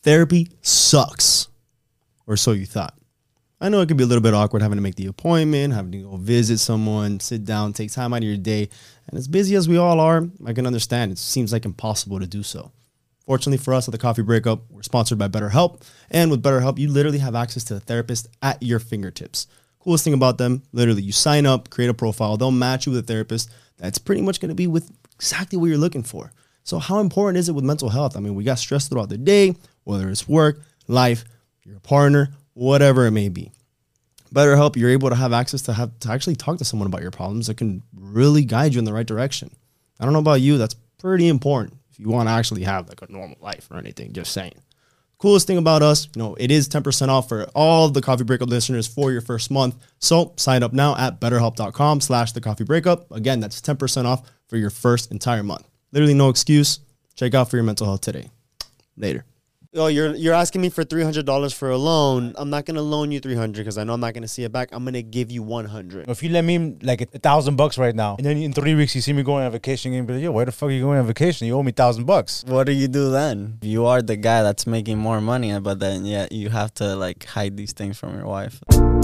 Therapy sucks, or so you thought. I know it can be a little bit awkward having to make the appointment, having to go visit someone, sit down, take time out of your day. And as busy as we all are, I can understand. It seems like impossible to do so. Fortunately for us at the Coffee Breakup, we're sponsored by BetterHelp. And with BetterHelp, you literally have access to a therapist at your fingertips. Coolest thing about them, literally, you sign up, create a profile, they'll match you with a therapist that's pretty much going to be with exactly what you're looking for. So how important is it with mental health? I mean, we got stress throughout the day, whether it's work, life, your partner, whatever it may be. BetterHelp, you're able to have access to actually talk to someone about your problems that can really guide you in the right direction. I don't know about you, that's pretty important if you want to actually have like a normal life or anything, just saying. Coolest thing about us, it is 10% off for all the Coffee Breakup listeners for your first month. So sign up now at betterhelp.com/thecoffeebreakup. Again, that's 10% off for your first entire month. Literally no excuse. Check out for your mental health today. Later. Oh, you're asking me for $300 for a loan. I'm not gonna loan you $300 because I know I'm not gonna see it back. I'm gonna give you $100. If you lend me like $1,000 right now, and then in 3 weeks you see me going on vacation, you're gonna be like, yo, where the fuck are you going on vacation? You owe me $1,000. What do you do then? You are the guy that's making more money, but then you have to like hide these things from your wife.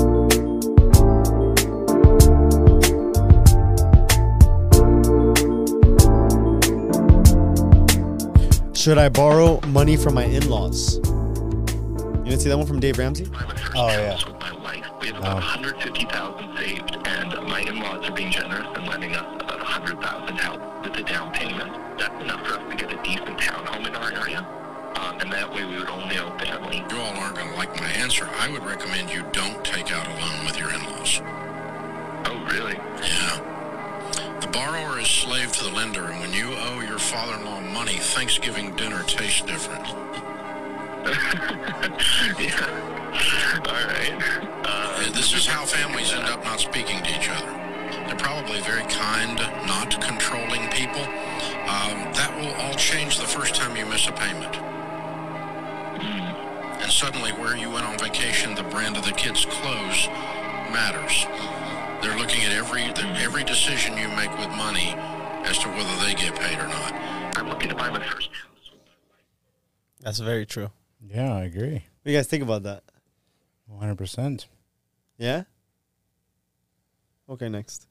Should I borrow money from my in-laws? You didn't see that one from Dave Ramsey? Oh, yeah. With my wife. We have about $150,000 saved, and my in-laws are being generous and lending us about $100,000 help with the down payment. That's enough for us to get a decent townhome in our area, and that way we would only owe family. You all aren't going to like my answer. I would recommend you don't take out a loan with your in-laws. Oh, really? Yeah. The borrower is slave to the lender, and when you owe your father-in-law money, Thanksgiving dinner tastes different. Yeah. All right. This is how families end up not speaking to each other. They're probably very kind, not controlling people. That will all change the first time you miss a payment. And suddenly, where you went on vacation, the brand of the kids' clothes matters. They're looking at every decision you make with money as to whether they get paid or not. I'm looking to buy my first house. That's very true. Yeah, I agree. What do you guys think about that? 100%. Yeah? Okay, next.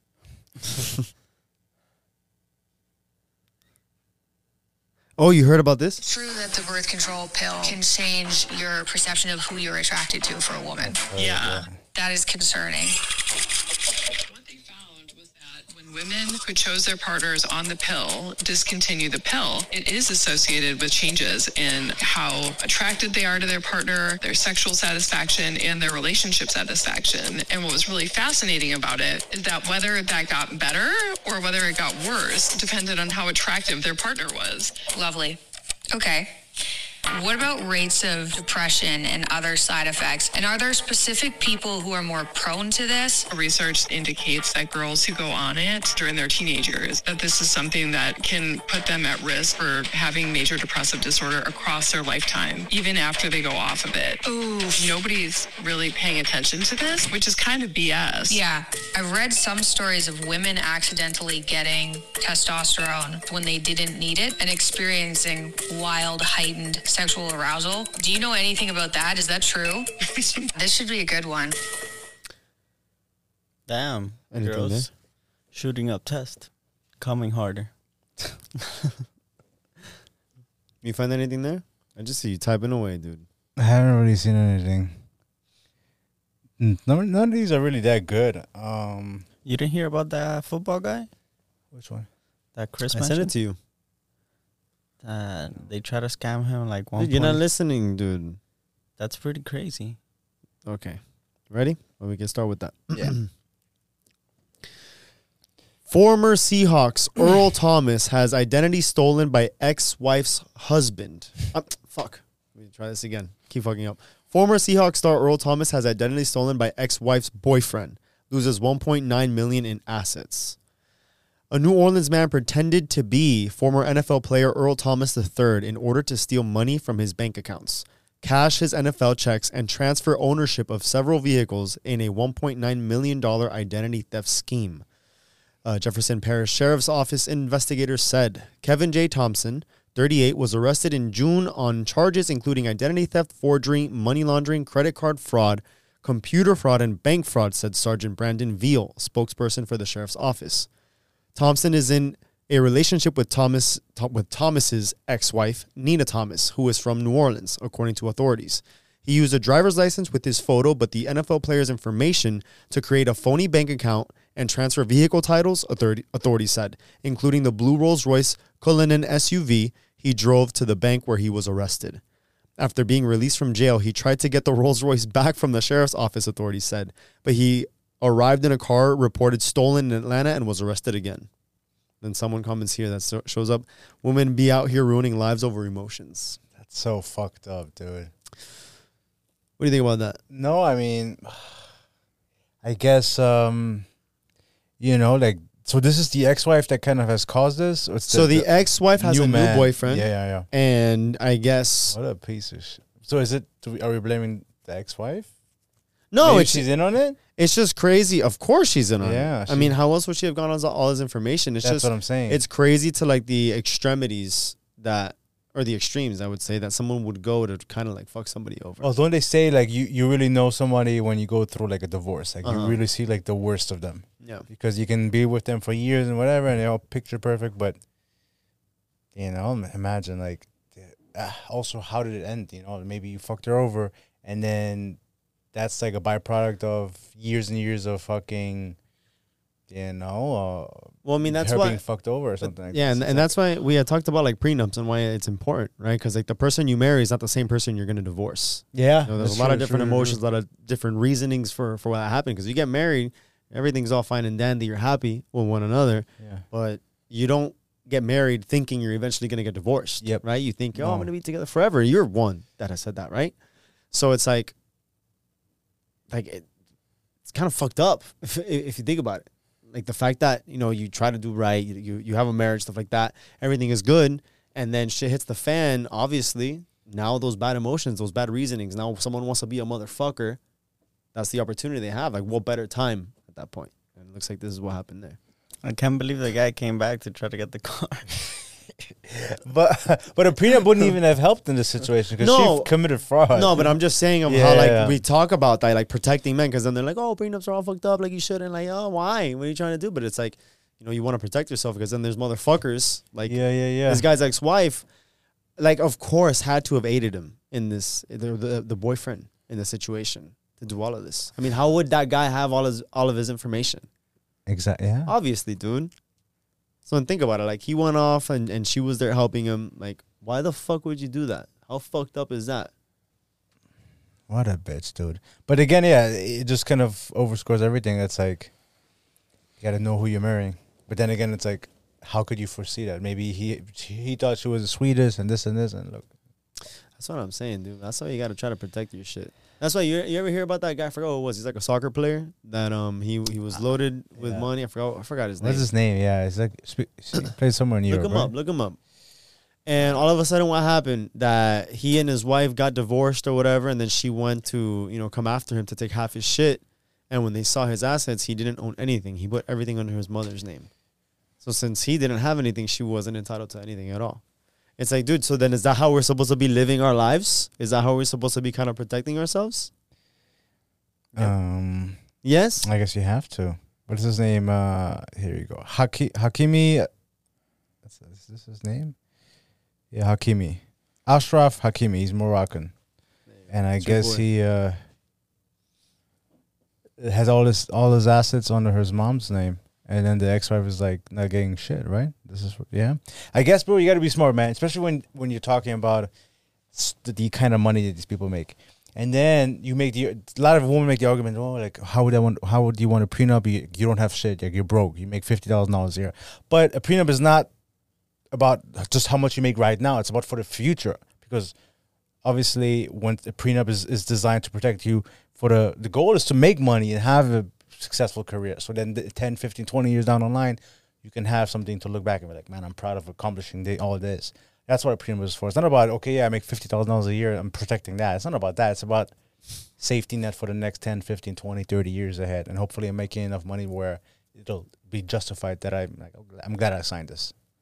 Oh, you heard about this? It's true that the birth control pill can change your perception of who you're attracted to for a woman. Yeah. That is concerning. What they found was that when women who chose their partners on the pill discontinue the pill, it is associated with changes in how attracted they are to their partner, their sexual satisfaction, and their relationship satisfaction. And what was really fascinating about it is that whether that got better or whether it got worse depended on how attractive their partner was. Lovely. Okay. What about rates of depression and other side effects? And are there specific people who are more prone to this? Research indicates that girls who go on it during their teenage years, that this is something that can put them at risk for having major depressive disorder across their lifetime, even after they go off of it. Ooh. Nobody's really paying attention to this, which is kind of BS. Yeah. I've read some stories of women accidentally getting testosterone when they didn't need it and experiencing wild, heightened sexual arousal. Do you know anything about that? Is that true? This should be a good one. Damn. Anything Girls there? shooting up test. Coming harder. You find anything there? I just see you typing away, dude. I haven't really seen anything. None of these are really that good. You didn't hear about that football guy? Which one? That Chris I mentioned? sent it to you. They try to scam him like one. Dude, you're not listening, dude. That's pretty crazy. Okay. Ready? Well, we can start with that. Yeah. Former Seahawks Earl Thomas has identity stolen by ex-wife's husband. Fuck. Let me try this again. Keep fucking up. Former Seahawks star Earl Thomas has identity stolen by ex-wife's boyfriend. Loses $1.9 million in assets. A New Orleans man pretended to be former NFL player Earl Thomas III in order to steal money from his bank accounts, cash his NFL checks, and transfer ownership of several vehicles in a $1.9 million identity theft scheme. Jefferson Parish Sheriff's Office investigators said Kevin J. Thompson, 38, was arrested in June on charges including identity theft, forgery, money laundering, credit card fraud, computer fraud, and bank fraud, said Sergeant Brandon Veal, spokesperson for the sheriff's office. Thompson is in a relationship with Thomas's ex-wife, Nina Thomas, who is from New Orleans, according to authorities. He used a driver's license with his photo, but the NFL player's information to create a phony bank account and transfer vehicle titles, authorities said, including the blue Rolls-Royce Cullinan SUV he drove to the bank where he was arrested. After being released from jail, he tried to get the Rolls-Royce back from the sheriff's office, authorities said, but he arrived in a car reported stolen in Atlanta and was arrested again. Then someone comments here that shows up, women be out here ruining lives over emotions. That's so fucked up, dude. What do you think about that? No, I mean, I guess, you know, like, so this is the ex-wife that kind of has caused this? It's So the ex-wife has a new man. boyfriend. Yeah. And I guess... What a piece of shit. So is it, are we blaming the ex-wife? No, Maybe she's in on it? It's just crazy. Of course she's in on Yeah, it. I mean, how else would she have gone on all his information? It's That's just what I'm saying. It's crazy to like the extremities that, or the extremes, I would say, that someone would go to kind of like fuck somebody over. Oh, don't they say like you really know somebody when you go through like a divorce? Like you really see like the worst of them. Yeah. Because you can be with them for years and whatever, and they're all picture perfect. But you know, imagine like also how did it end? You know, maybe you fucked her over, and then that's like a byproduct of years and years of fucking, you know. Well, I mean, that's her why being fucked over or something. Yeah, and that's why we had talked about like prenups and why it's important, right? Because like the person you marry is not the same person you're going to divorce. Yeah, You know, there's a lot of different emotions, a lot of different reasonings for what happened. Because you get married, everything's all fine and dandy. You're happy with one another, Yeah. but you don't get married thinking you're eventually going to get divorced. Yep. Right? You think, oh, No. I'm going to be together forever. You're one that has said that, right? So it's like it's kind of fucked up if you think about it. Like the fact that, you know, you try to do right, you have a marriage, stuff like that, everything is good, and then shit hits the fan, obviously, now those bad emotions, those bad reasonings, now someone wants to be a motherfucker, that's the opportunity they have. Like, what better time at that point? And it looks like this is what happened there. I can't believe the guy came back to try to get the car. But a prenup wouldn't even have helped in this situation because No. she committed fraud. No, but I'm just saying of Yeah, how, like, yeah. we talk about that, like, protecting men, because then they're like, oh, prenups are all fucked up, like, you shouldn't, like, oh, why? What are you trying to do? But it's like, you know, you want to protect yourself because then there's motherfuckers, like, Yeah. this guy's ex-wife, like, of course, had to have aided him in this, the boyfriend in the situation to do all of this. I mean, how would that guy have all of his information? Exactly. Yeah. Obviously, dude. So think about it. Like, he went off and she was there helping him. Like, why the fuck would you do that? How fucked up is that? What a bitch, dude. But again, yeah, it just kind of overscores everything. It's like, you got to know who you're marrying. But then again, it's like, how could you foresee that? Maybe he thought she was the sweetest and this, and look. That's what I'm saying, dude. That's why you got to try to protect your shit. That's why you ever hear about that guy? I forgot what it was. He's like a soccer player that he was loaded with Yeah. money. I forgot his name. What's his name? Yeah, it's like he plays somewhere in Europe. Look him up. And all of a sudden, what happened? That he and his wife got divorced or whatever, and then she went to, you know, come after him to take half his shit. And when they saw his assets, he didn't own anything. He put everything under his mother's name. So since he didn't have anything, she wasn't entitled to anything at all. It's like, dude, so then is that how we're supposed to be living our lives? Is that how we're supposed to be kind of protecting ourselves? Yes? I guess you have to. What is his name? Here you go. Hakimi. Is this his name? Yeah, Hakimi. Ashraf Hakimi. He's Moroccan. And I That's your guess boy. he has all his assets under his mom's name. And then the ex-wife is like not getting shit, right? This is yeah. I guess, bro, you got to be smart, man. Especially when you're talking about the kind of money that these people make. And then you make a lot of women make the argument, oh, like how would you want a prenup? You don't have shit, like you're broke. You make $50,000 a year. But a prenup is not about just how much you make right now. It's about for the future, because obviously when a prenup is designed to protect you for the goal is to make money and have a successful career. So then 10, 15, 20 years down the line, you can have something to look back and be like, man, I'm proud of accomplishing all this. That's what a prenup is for. It's not about, okay, yeah, I make $50,000 a year, I'm protecting that. It's not about that. It's about safety net for the next 10, 15, 20, 30 years ahead. And hopefully I'm making enough money where it'll be justified that I'm glad I signed this.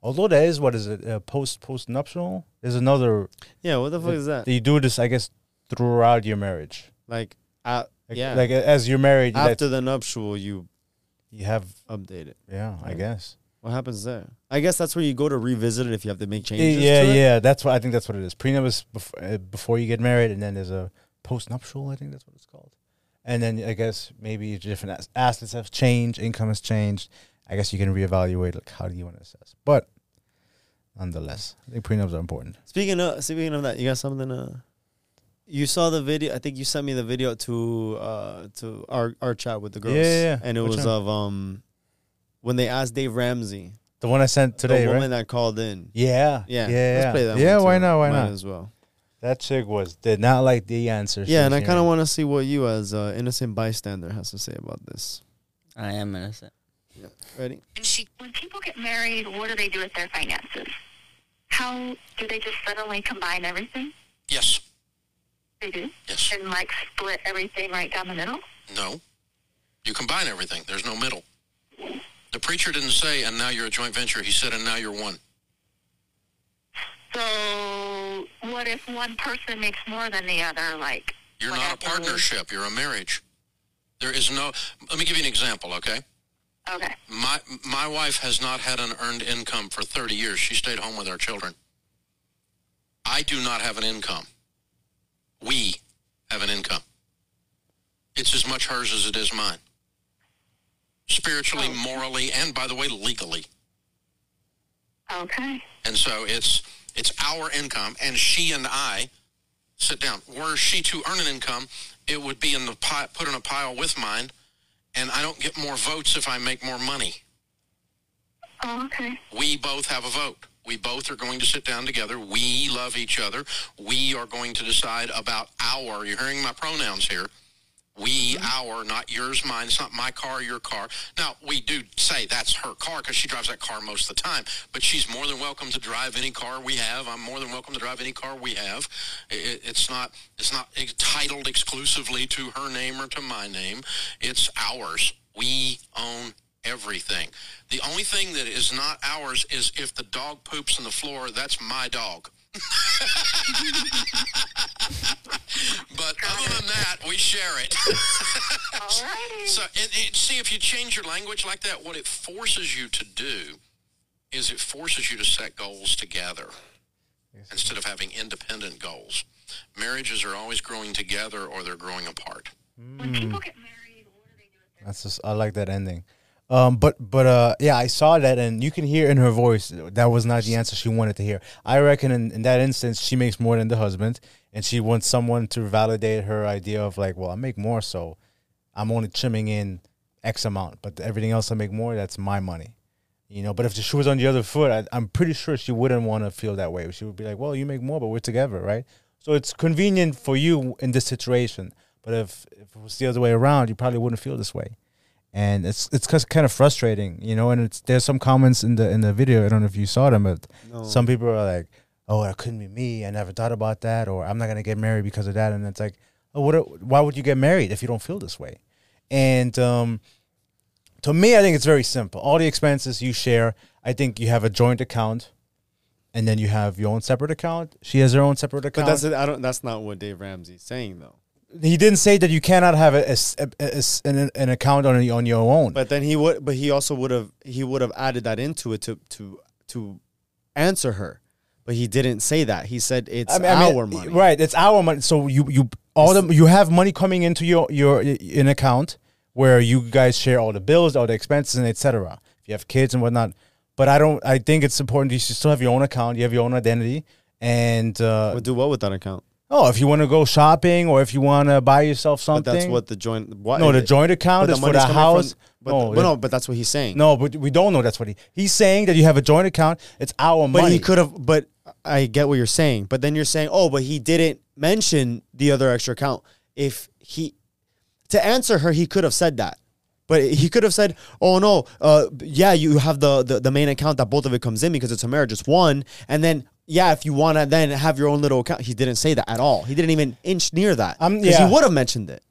Although there is, what is it, post nuptial? There's another. Yeah, what the fuck is that? You do this, I guess, throughout your marriage. Like, yeah. Like as you're married, After the nuptial, you have update it. Yeah, I guess. What happens there? I guess that's where you go to revisit it if you have to make changes. Yeah, to it. yeah. That's what I think. That's what it is. Prenup is before you get married, and then there's a post-nuptial. I think that's what it's called. And then I guess maybe different assets have changed, income has changed. I guess you can reevaluate like how do you want to assess. But nonetheless, I think prenups are important. Speaking of that, you got something? You saw the video. I think you sent me the video to our chat with the girls. Yeah. And it Which was one? of when they asked Dave Ramsey, The one I sent today, the woman right? that called in. Yeah. Let's play that. Yeah, one why too. not? Why Might not? as well. That chick did not like the answer. Yeah, and I kind of want to see what you, as an innocent bystander, has to say about this. I am innocent. Yeah. Ready? When people get married, what do they do with their finances? How do they just suddenly combine everything? Yes. They do? Yes. And like split everything right down the middle? No. You combine everything. There's no middle. The preacher didn't say, and now you're a joint venture. He said, and now you're one. So what if one person makes more than the other? Like, You're not a partnership. You're a marriage. There is no... Let me give you an example, okay? Okay. My wife has not had an earned income for 30 years. She stayed home with our children. I do not have an income. We have an income. It's as much hers as it is mine. Spiritually, morally, and, by the way, legally. Okay. And so it's our income, and she and I sit down. Were she to earn an income, it would be in the put in a pile with mine, and I don't get more votes if I make more money. Oh, okay. We both have a vote. We both are going to sit down together. We love each other. We are going to decide about our, you're hearing my pronouns here, we, our, not yours, mine. It's not my car, your car. Now, we do say that's her car because she drives that car most of the time, but she's more than welcome to drive any car we have. I'm more than welcome to drive any car we have. It's not titled exclusively to her name or to my name. It's ours. We own everything. The only thing that is not ours is if the dog poops on the floor, that's my dog. But other than that, we share it. Alrighty. So, see, if you change your language like that, what it forces you to do is it forces you to set goals together instead of having independent goals. Marriages are always growing together or they're growing apart. When people get married, what do they do with their That's just, I like that ending. But yeah, I saw that, and you can hear in her voice that was not the answer she wanted to hear. I reckon in that instance, she makes more than the husband, and she wants someone to validate her idea of like, well, I make more, so I'm only trimming in X amount, but everything else I make more, that's my money. You know, but if the shoe was on the other foot, I'm pretty sure she wouldn't want to feel that way. She would be like, well, you make more, but we're together, right? So it's convenient for you in this situation. But if it was the other way around, you probably wouldn't feel this way. And it's kind of frustrating, you know. And there's some comments in the video. I don't know if you saw them, but some people are like, "Oh, that couldn't be me. I never thought about that," or "I'm not gonna get married because of that." And it's like, "Oh, why would you get married if you don't feel this way?" And to me, I think it's very simple. All the expenses you share. I think you have a joint account, and then you have your own separate account. She has her own separate account. But that's not what Dave Ramsey's saying, though. He didn't say that you cannot have an account on your own. But then he would. But he also would have added that into it to answer her. But he didn't say that. He said it's our money. Right, it's our money. So you have money coming into your an account where you guys share all the bills, all the expenses, and etc. If you have kids and whatnot. But I think it's important you should still have your own account. You have your own identity, and do what with that account? Oh, if you want to go shopping or if you want to buy yourself something. But that's what the joint... the joint account is for the house. But that's what he's saying. No, but we don't know that's what he's saying, that you have a joint account. It's our money. But he could have... But I get what you're saying. But then you're saying, but he didn't mention the other extra account. If he... To answer her, he could have said that. But he could have said, "Oh no, you have the main account that both of it comes in because it's a marriage, it's one." And then, if you want to then have your own little account, he didn't say that at all. He didn't even inch near that because he would have mentioned it.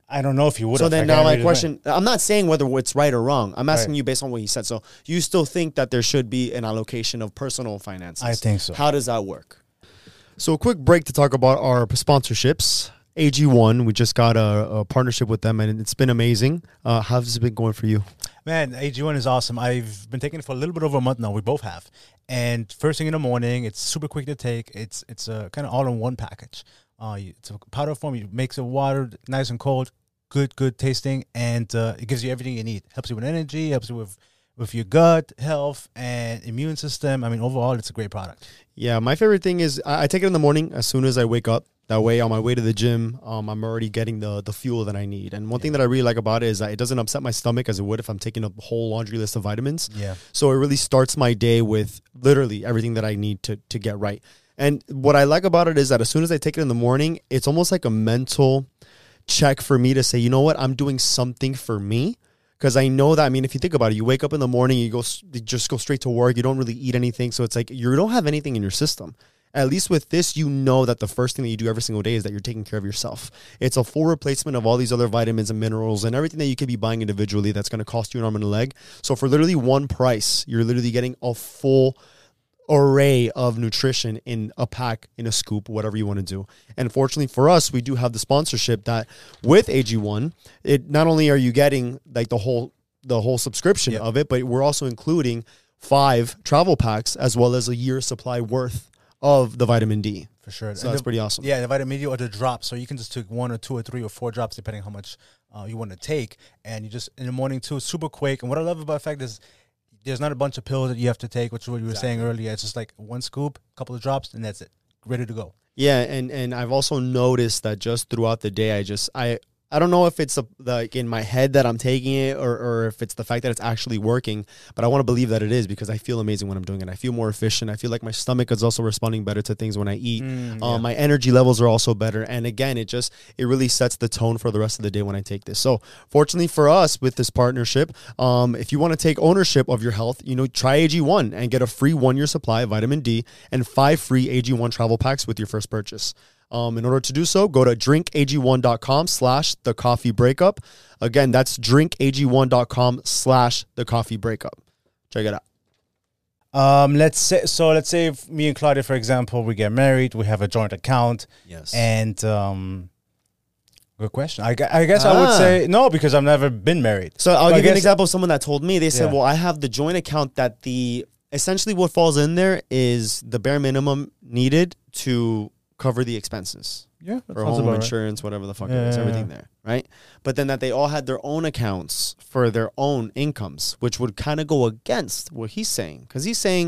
I don't know if you would. So then I now can't my read his question, I'm not saying whether it's right or wrong. I'm asking Right. you based on what he said. So you still think that there should be an allocation of personal finances? I think so. How does that work? So a quick break to talk about our sponsorships. AG1, we just got a partnership with them, and it's been amazing. How's it been going for you? Man, AG1 is awesome. I've been taking it for a little bit over a month now. We both have. And first thing in the morning, it's super quick to take. It's a kind of all-in-one package. It's a powder form. It makes the water nice and cold, good tasting, and it gives you everything you need. Helps you with energy, helps you with your gut health and immune system. I mean, overall, it's a great product. Yeah, my favorite thing is I take it in the morning as soon as I wake up. That way, on my way to the gym, I'm already getting the fuel that I need. And one thing that I really like about it is that it doesn't upset my stomach as it would if I'm taking a whole laundry list of vitamins. Yeah. So it really starts my day with literally everything that I need to get right. And what I like about it is that as soon as I take it in the morning, it's almost like a mental check for me to say, you know what, I'm doing something for me. Because I know that, I mean, if you think about it, you wake up in the morning, you just go straight to work. You don't really eat anything. So it's like you don't have anything in your system. At least with this, you know that the first thing that you do every single day is that you're taking care of yourself. It's a full replacement of all these other vitamins and minerals and everything that you could be buying individually that's going to cost you an arm and a leg. So for literally one price, you're literally getting a full array of nutrition in a pack, in a scoop, whatever you want to do. And fortunately for us, we do have the sponsorship that with AG1, it not only are you getting like the whole subscription of it, but we're also including 5 travel packs as well as a year's supply worth of the vitamin D. For sure. So that's pretty awesome. Yeah, the vitamin D or the drops. So you can just take 1 or 2 or 3 or 4 drops depending on how much you want to take. And you just, in the morning too, super quick. And what I love about the fact is there's not a bunch of pills that you have to take, which is what you were saying earlier. It's just like 1 scoop, a couple of drops, and that's it. Ready to go. Yeah, and I've also noticed that just throughout the day, I don't know if it's like in my head that I'm taking it or if it's the fact that it's actually working, but I want to believe that it is because I feel amazing when I'm doing it. I feel more efficient. I feel like my stomach is also responding better to things when I eat. My energy levels are also better. And again, it really sets the tone for the rest of the day when I take this. So fortunately for us with this partnership, if you want to take ownership of your health, try AG1 and get a free 1-year supply of vitamin D and 5 free AG1 travel packs with your first purchase. In order to do so, go to drinkag1.com/thecoffeebreakup. Again, that's drinkag1.com/thecoffeebreakup. Check it out. Let's say if me and Claudia, for example, we get married, we have a joint account. Yes. And good question. I guess I would say no because I've never been married. So I'll give you an example of someone that told me. They said, well, I have the joint account that essentially what falls in there is the bare minimum needed to cover the expenses. Yeah. For home insurance, whatever the fuck it is, everything there, right? But then that they all had their own accounts for their own incomes, which would kind of go against what he's saying. Because he's saying,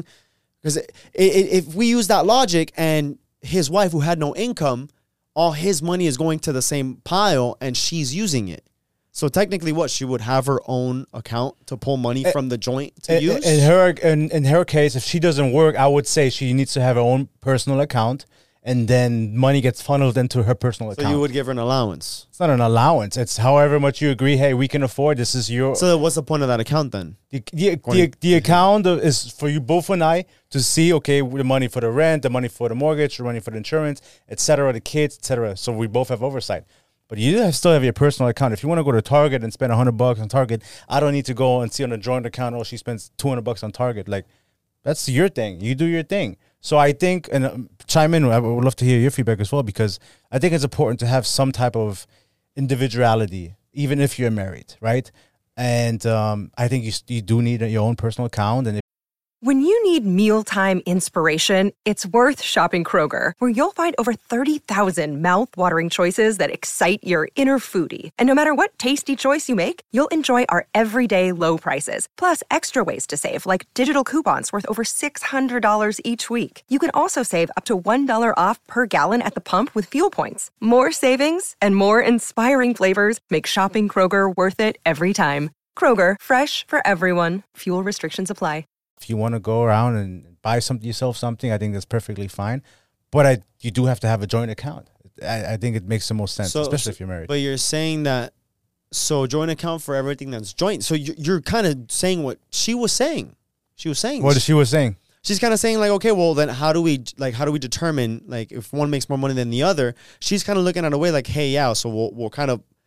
if we use that logic and his wife who had no income, all his money is going to the same pile and she's using it. So technically what? She would have her own account to pull money from the joint to use? In her case, if she doesn't work, I would say she needs to have her own personal account. And then money gets funneled into her personal account. So you would give her an allowance? It's not an allowance. It's however much you agree, hey, we can afford, this is your... So what's the point of that account then? The account is for you both and I to see, okay, the money for the rent, the money for the mortgage, the money for the insurance, etc., the kids, etc. So we both have oversight. But you still have your personal account. If you want to go to Target and spend $100 on Target, I don't need to go and see on a joint account, oh, she spends $200 on Target. Like, that's your thing. You do your thing. So I think, and chime in, I would love to hear your feedback as well, because I think it's important to have some type of individuality, even if you're married, right? And I think you do need your own personal account. And when you need mealtime inspiration, it's worth shopping Kroger, where you'll find over 30,000 mouth-watering choices that excite your inner foodie. And no matter what tasty choice you make, you'll enjoy our everyday low prices, plus extra ways to save, like digital coupons worth over $600 each week. You can also save up to $1 off per gallon at the pump with fuel points. More savings and more inspiring flavors make shopping Kroger worth it every time. Kroger, fresh for everyone. Fuel restrictions apply. if you want to go around and buy yourself something, I think that's perfectly fine. But you do have to have a joint account. I think it makes the most sense, especially if you're married. But you're saying that, so joint account for everything that's joint. So you're kind of saying what she was saying. She was saying. What she was saying? She's kind of saying like, okay, well then how do we determine like if one makes more money than the other? She's kind of looking at a way like, hey, yeah, so we'll kind of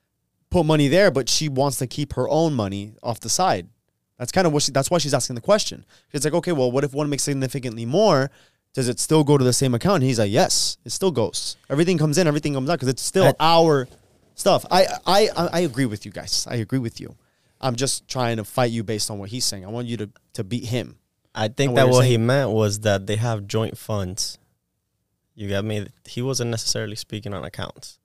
put money there, but she wants to keep her own money off the side. That's kind of what that's why she's asking the question. It's like, okay, well, what if one makes significantly more? Does it still go to the same account? And he's like, yes, it still goes. Everything comes in, everything comes out because it's still our stuff. I agree with you guys. I agree with you. I'm just trying to fight you based on what he's saying. I want you to beat him. I think that what he meant was that they have joint funds. You got me? He wasn't necessarily speaking on accounts.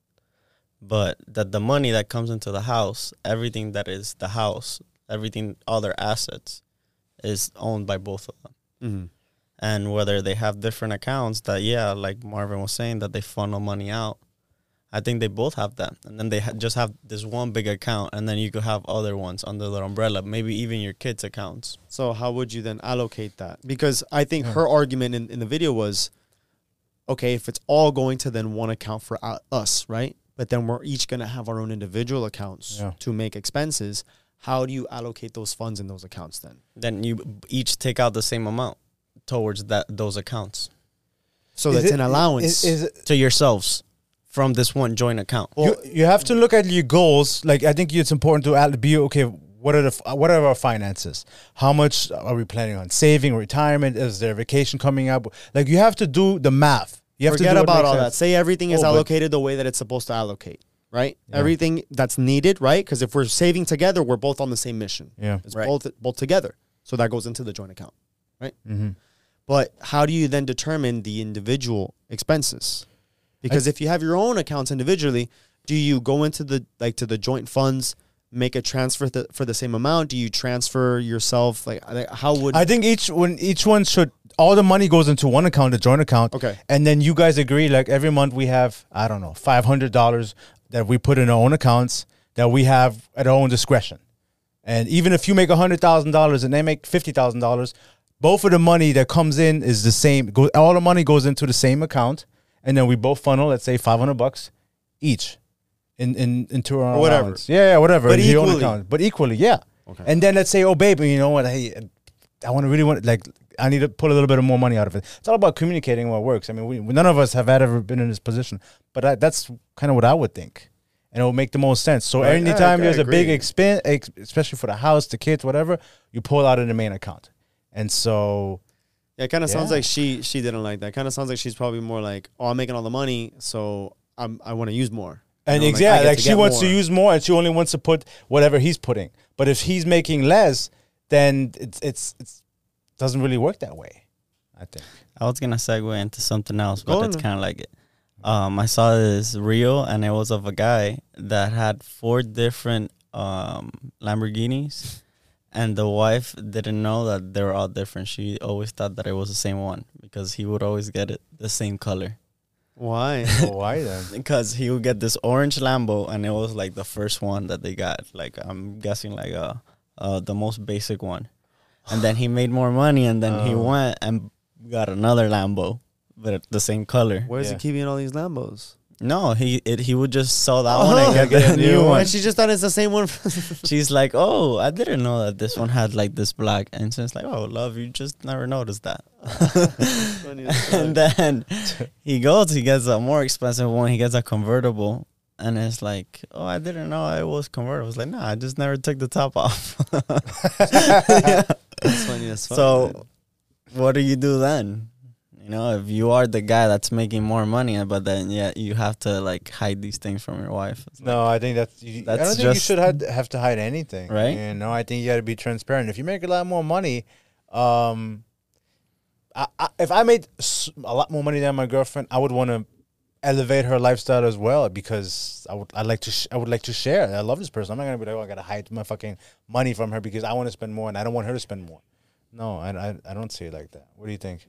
But that the money that comes into the house, everything that is the house, everything, all their assets, is owned by both of them. Mm-hmm. And whether they have different accounts that, like Marvin was saying, that they funnel money out, I think they both have that. And then they just have this one big account, and then you could have other ones under their umbrella, maybe even your kids' accounts. So how would you then allocate that? Because I think her argument in the video was, okay, if it's all going to then one account for us, right? But then we're each going to have our own individual accounts to make expenses. How do you allocate those funds in those accounts then? Then you each take out the same amount towards those accounts. So that's an allowance to yourselves from this one joint account. Well, you have to look at your goals. Like, I think it's important to be, okay, what are our finances? How much are we planning on saving, retirement? Is there a vacation coming up? Like, you have to do the math. You have Forget to about all that. Say everything is allocated the way that it's supposed to allocate, right? Yeah. Everything that's needed, right? Because if we're saving together, we're both on the same mission. Yeah. It's both together. So that goes into the joint account, right? Mm-hmm. But how do you then determine the individual expenses? Because if you have your own accounts individually, do you go into to the joint funds, make a transfer for the same amount? Do you transfer yourself? Like how would I think each one should, all the money goes into one account, a joint account. Okay. And then you guys agree, like every month we have, I don't know, $500 that we put in our own accounts that we have at our own discretion. And even if you make $100,000 and they make $50,000, both of the money that comes in is the same. All the money goes into the same account, and then we both funnel, let's say $500 each into our whatever. allowance. Yeah, whatever. But in your own equally. account. But equally, yeah. Okay. And then let's say, oh, babe, you know what? Hey, I need to pull a little bit of more money out of it. It's all about communicating what works. I mean, none of us have ever been in this position, but that's kind of what I would think. And it will make the most sense. So anytime there's a big expense, especially for the house, the kids, whatever, you pull out of the main account. And so... Yeah, it kind of sounds like she didn't like that. Kind of sounds like she's probably more like, oh, I'm making all the money, so I want to use more. And you know, exactly, like she wants more. to use more, and she only wants to put whatever he's putting. But if he's making less, then it's doesn't really work that way, I think. I was gonna segue into something else, but it's kind of like it. I saw this reel, and it was of a guy that had 4 different Lamborghinis, and the wife didn't know that they were all different. She always thought that it was the same one because he would always get it the same color. Why? Why then? Because he would get this orange Lambo, and it was like the first one that they got. Like, I'm guessing like the most basic one. And then he made more money, and then he went and got another Lambo, but the same color. Where's he keeping all these Lambos? No, he would just sell that one and get the new one. And she just thought it's the same one. She's like, oh, I didn't know that this one had like this black. And she's like, oh, love, you just never noticed that. And then he gets a more expensive one. He gets a convertible. And it's like, oh, I didn't know it was convertible. I was like, nah, I just never took the top off. That's funny as fuck. So what do you do then? You know, if you are the guy that's making more money, but then you have to like hide these things from your wife. No, I think I don't think you should have to hide anything, right? You know, I think you got to be transparent. If you make a lot more money, if I made a lot more money than my girlfriend, I would want to elevate her lifestyle as well because I would like to share. I love this person. I'm not gonna be like, oh, I gotta hide my fucking money from her because I want to spend more and I don't want her to spend more. No, I don't see it like that. What do you think?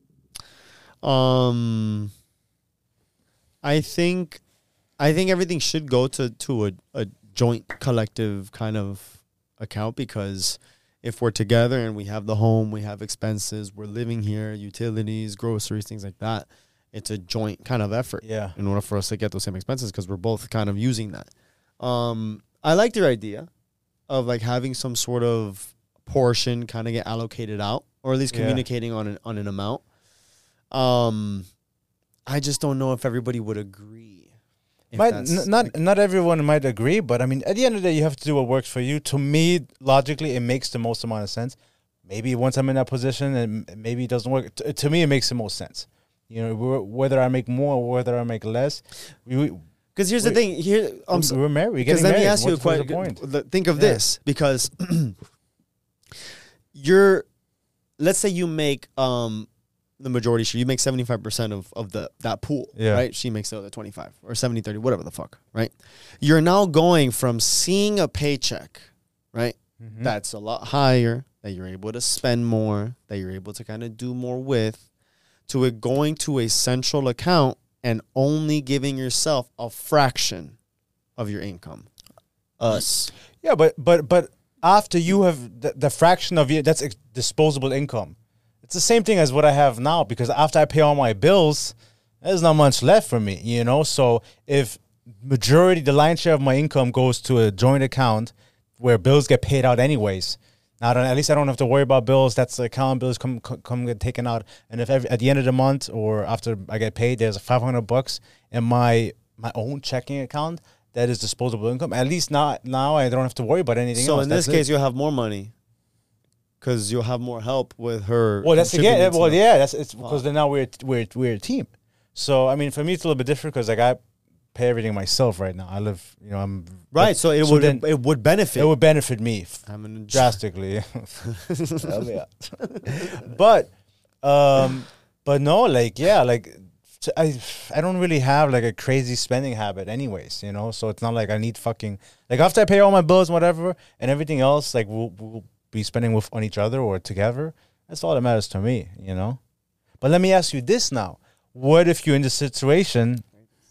I think everything should go to a joint collective kind of account because if we're together and we have the home, we have expenses, we're living here, utilities, groceries, things like that, it's a joint kind of effort. Yeah. In order for us to get those same expenses because we're both kind of using that. I like your idea of like having some sort of portion kind of get allocated out or at least communicating on an amount. I just don't know if everybody would agree. Not everyone might agree, but I mean, at the end of the day, you have to do what works for you. To me, logically, it makes the most amount of sense. Maybe once I'm in that position, and maybe it doesn't work. To me, it makes the most sense. You know, whether I make more or whether I make less. Because here's the thing. We're married. Because let me ask you a question. Think of this, because let's say you make the majority share. You make 75% of that pool, right? She makes the other 25 or 70-30, whatever the fuck, right? You're now going from seeing a paycheck, right? Mm-hmm. That's a lot higher, that you're able to spend more, that you're able to kind of do more with, to it going to a central account and only giving yourself a fraction of your income. Yeah, but after you have the fraction of your, that's disposable income. It's the same thing as what I have now, because after I pay all my bills, there's not much left for me, you know? So if the lion's share of my income goes to a joint account where bills get paid out anyways, now at least I don't have to worry about bills. That's the account, bills come get taken out. And if at the end of the month or after I get paid, there's $500 in my own checking account that is disposable income. At least now I don't have to worry about anything else. So in this case, you'll have more money. Because you'll have more help with her. Well, that's again. Well, yeah, it's because then now we're a team. So I mean, for me, it's a little bit different because like I pay everything myself right now. I live, you know, I'm right. So it would benefit. It would benefit me drastically. But no, like yeah, like I don't really have like a crazy spending habit, anyways. You know, so it's not like I need fucking like after I pay all my bills, and whatever, and everything else, like we'll be spending on each other or together. That's all that matters to me, you know? But let me ask you this now. What if you're in the situation,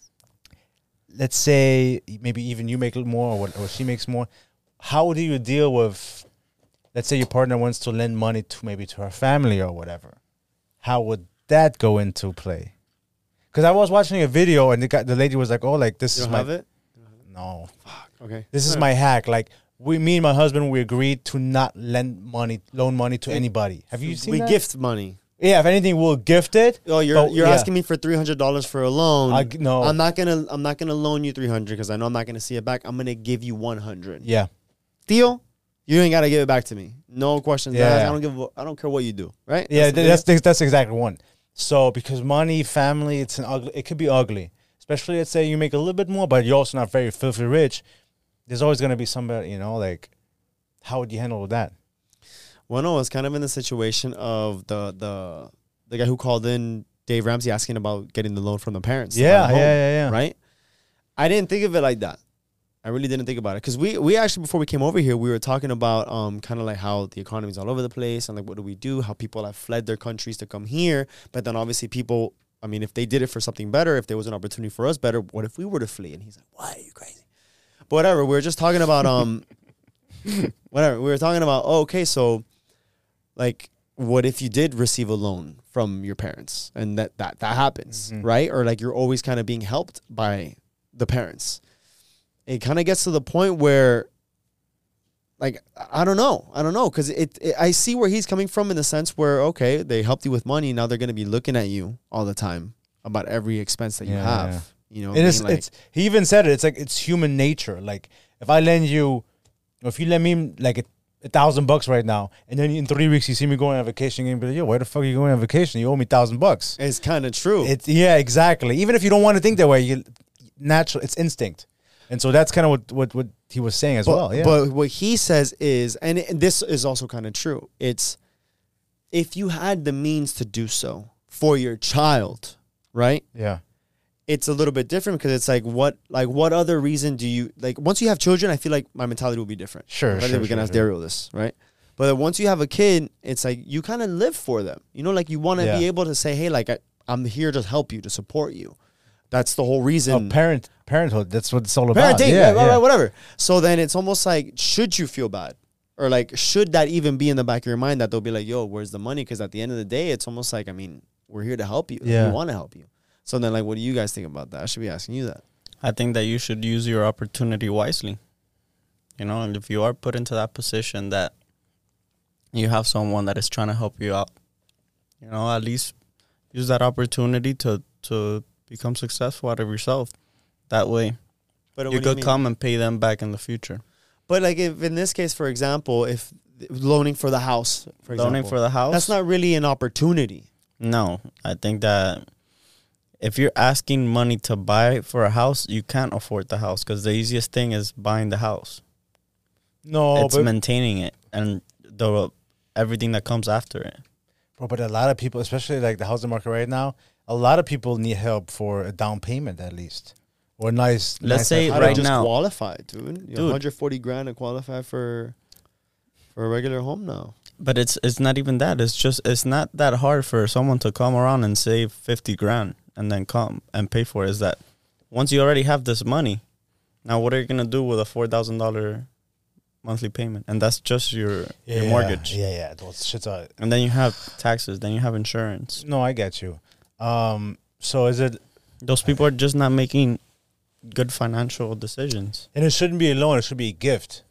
let's say maybe even you make more or she makes more. How do you deal with, let's say your partner wants to lend money to her family or whatever. How would that go into play? Because I was watching a video and the lady was like, oh, like this is my... have it? No. Fuck. Okay. This is my hack. Like, me and my husband, we agreed to not loan money to anybody. Have you seen that? We gift money. Yeah, if anything, we'll gift it. Oh, you're asking me for $300 for a loan. No, I'm not gonna loan you $300 because I know I'm not gonna see it back. I'm gonna give you $100. Yeah, deal. You ain't gotta give it back to me. No questions asked. I don't care what you do. Right? Yeah, that's exactly one. So because money, family, it could be ugly. Especially let's say you make a little bit more, but you're also not very filthy rich. There's always going to be somebody, you know, like, how would you handle that? Well, no, it's kind of in the situation of the guy who called in, Dave Ramsey, asking about getting the loan from the parents. Yeah. Right? I didn't think of it like that. I really didn't think about it. Because we actually, before we came over here, we were talking about kind of like how the economy's all over the place and like what do we do? How people have fled their countries to come here. But then obviously people, I mean, if they did it for something better, if there was an opportunity for us better, what if we were to flee? And he's like, why are you crazy? But whatever, we were just talking about whatever. We were talking about, okay, so like what if you did receive a loan from your parents and that happens, right? Or like you're always kind of being helped by the parents. It kind of gets to the point where like I don't know, because I see where he's coming from in the sense where okay, they helped you with money, now they're going to be looking at you all the time about every expense that you have. Yeah. You know, he even said it. It's like it's human nature. Like if I lend you, if you lend me like $1,000 right now, and then in 3 weeks you see me going on vacation, you're gonna be like, yo, where the fuck are you going on vacation? You owe me $1,000. It's kind of true. Yeah, exactly. Even if you don't want to think that way, it's instinct, and so that's kind of what he was saying as well. Yeah. But what he says is, and this is also kind of true. It's if you had the means to do so for your child, right? Yeah. It's a little bit different because it's like what other reason do you like once you have children? I feel like my mentality will be different. Sure. We can ask Daryl this, right? But once you have a kid, it's like you kind of live for them. You know, like you want to be able to say, hey, like I'm here to help you, to support you. That's the whole reason. Parenthood. That's what it's all about. Parenting, right, whatever. So then it's almost like, should you feel bad? Or like, should that even be in the back of your mind that they'll be like, yo, where's the money? Because at the end of the day, it's almost like, I mean, we're here to help you. Yeah. We want to help you. So then, like, what do you guys think about that? I should be asking you that. I think that you should use your opportunity wisely. You know, and if you are put into that position that you have someone that is trying to help you out, you know, at least use that opportunity to become successful out of yourself. That way, But you what do could mean? come and pay them back in the future. But like if in this case, for example, if loaning for the house, for Loaning example, for the house? that's not really an opportunity. No, I think that if you're asking money to buy for a house, you can't afford the house because the easiest thing is buying the house. No, It's but maintaining it and everything that comes after it. bro, but a lot of people, especially like the housing market right now, a lot of people need help for a down payment at least, or nice. Let's say How right to just now- qualify, dude. Dude. 140 grand to qualify for a regular home now. But it's not even that. It's not that hard for someone to come around and save 50 grand and then come and pay for it. Is that once you already have this money, now what are you gonna do with a $4,000 monthly payment? And that's just your mortgage. Yeah. Those shits are. And then you have taxes. Then you have insurance. No, I get you. So is it? Those people are just not making good financial decisions. And it shouldn't be a loan. It should be a gift.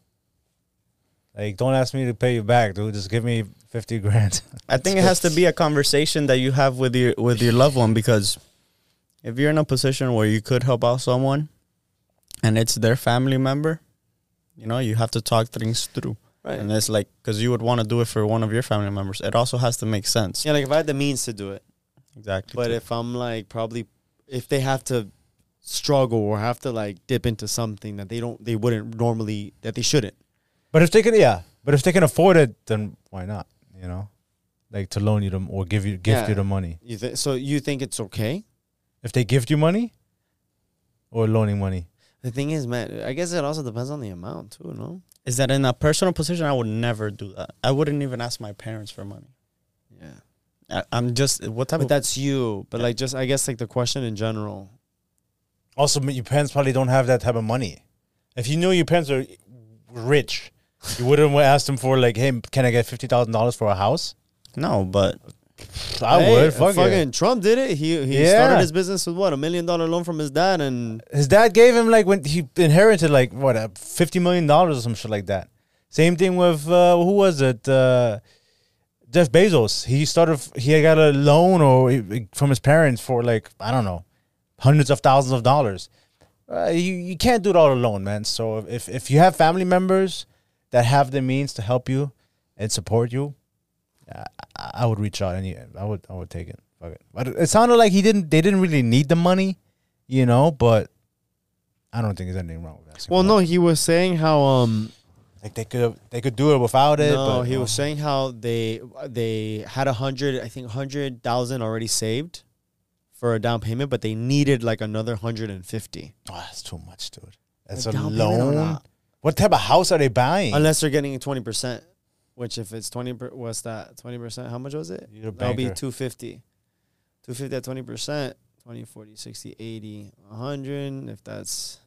Like, don't ask me to pay you back, dude. Just give me 50 grand. I think it has to be a conversation that you have with your loved one, because if you're in a position where you could help out someone and it's their family member, you know, you have to talk things through. Right. And it's like, because you would want to do it for one of your family members. It also has to make sense. Yeah, like if I had the means to do it. Exactly. But if I'm like if they have to struggle or have to like dip into something that they wouldn't normally, that they shouldn't. But if they can afford it, then why not? You know, like to loan you them or gift you the money. So you think it's okay? If they gift you money or loaning money. The thing is, man, I guess it also depends on the amount too, no? Is that in a personal position? I would never do that. I wouldn't even ask my parents for money. Yeah. I'm just, what type But of... that's you. But like just, I guess like the question in general. Also, your parents probably don't have that type of money. If you knew your parents are rich, you wouldn't ask them for like, hey, can I get $50,000 for a house? No, but I would. Fuck fucking it. Trump did it. He started his business with what, $1 million loan from his dad, and His dad gave him like when he inherited like what $50 million or some shit like that. Same thing with who was it? Jeff Bezos. He got a loan from his parents for like, I don't know, hundreds of thousands of dollars. You can't do it all alone, man. So if you have family members that have the means to help you and support you, I would reach out and I would take it. Fuck it. But it sounded like they didn't really need the money, you know, but I don't think there's anything wrong with that. well, no, he was saying how like they could do it without it. no, but he was saying how they had 100,000 already saved for a down payment, but they needed like another 150. Oh, that's too much, dude. That's A a down payment or loan. not? What type of house are they buying? Unless they're getting 20%, which if it's 20, what's that? 20%, how much was it? You're a That'll be banker. 250. 250 at 20%, 20, 40, 60, 80, 100. If that's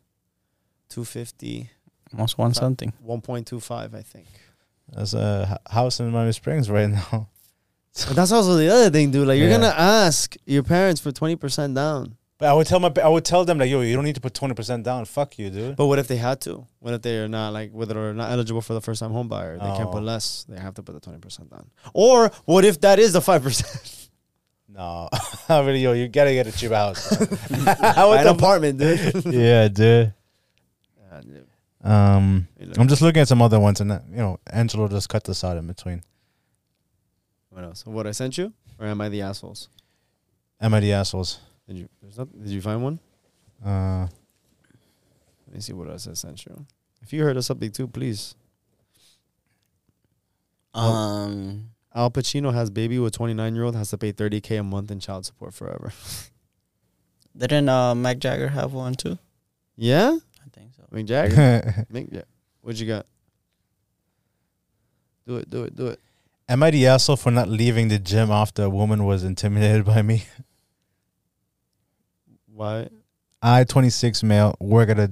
250, almost want something. 1.25, I think. There's a house in Miami Springs right now. But that's also the other thing, dude. Like you're Yeah. gonna ask your parents for 20% down. But I would tell them like, yo, you don't need to put 20% down. Fuck you, dude. But what if they had to? What if they're not like whether or not eligible for the first time home buyer? They can't put less. They have to put the 20% down. Or what if that is the 5%? No, I really, yo, you gotta get a cheap house. An apartment, dude. Yeah, dude. I'm just looking at some other ones, and you know, Angelo just cut this out in between. What else? What I sent you, or am I the assholes? Am I the assholes? Did you find one? Let me see what else I sent you. If you heard of something too, please. Al Pacino has baby with 29-year-old, has to pay $30K a month in child support forever. Didn't Mick Jagger have one too? Yeah? I think so. Mick Jagger? What you got? Do it. Am I the asshole for not leaving the gym after a woman was intimidated by me? Why? I, 26 male, work a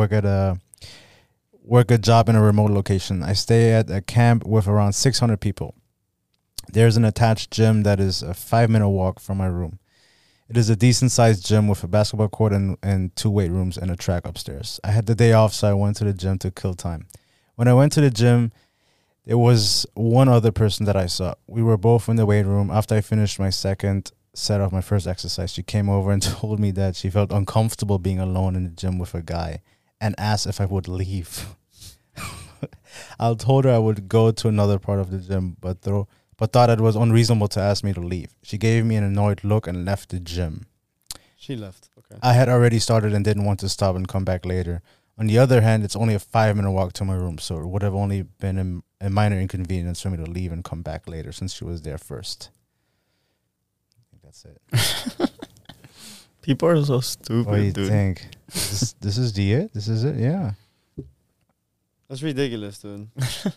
job in a remote location. I stay at a camp with around 600 people. There's an attached gym that is a 5-minute walk from my room. It is a decent-sized gym with a basketball court and 2 weight rooms and a track upstairs. I had the day off, so I went to the gym to kill time. When I went to the gym, there was one other person that I saw. We were both in the weight room. After I finished my second set off my first exercise, she came over and told me that she felt uncomfortable being alone in the gym with a guy and asked if I would leave. I told her I would go to another part of the gym, but thought it was unreasonable to ask me to leave. She gave me an annoyed look and left the gym. She left. Okay. I had already started and didn't want to stop and come back later. On the other hand, it's only a 5-minute walk to my room, so it would have only been a minor inconvenience for me to leave and come back later since she was there first. I think that's it. People are so stupid, What do you dude. think? This is it? This is it? Yeah. That's ridiculous, dude.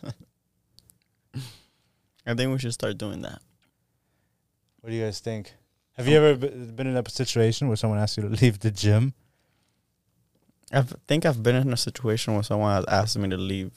I think we should start doing that. What do you guys think? Have you ever been in a situation where someone asked you to leave the gym? I think I've been in a situation where someone has asked me to leave.